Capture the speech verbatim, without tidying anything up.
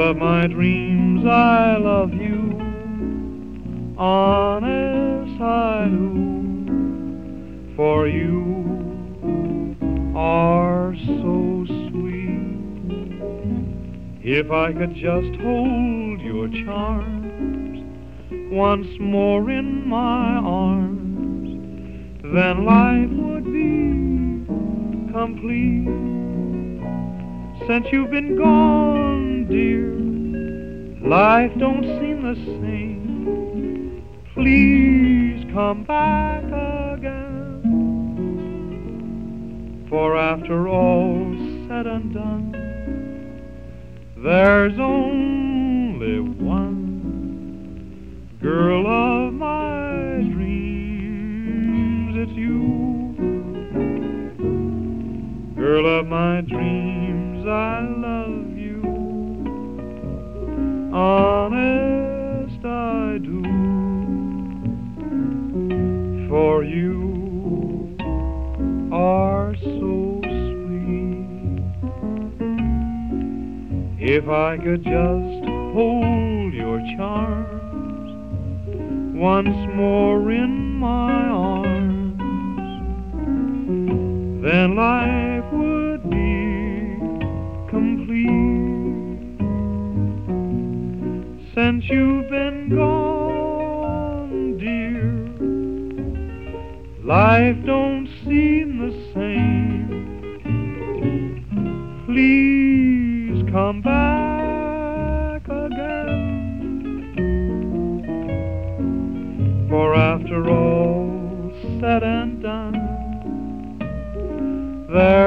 of my dreams, I love you. Honest, I do. For you are so sweet. If I could just hold your charms once more in my arms, then life would be complete. Since you've been gone, dear, life don't seem the same. Please come back again. For after all's said and done, there's only one girl of my dreams. It's you. Girl of my dreams, I love you. Honest, I do. For you are so sweet. If I could just hold your charms once more in my arms, then life would be complete. Since you've been gone, dear, life don't seem the same. Please come back again. For after all said and done, there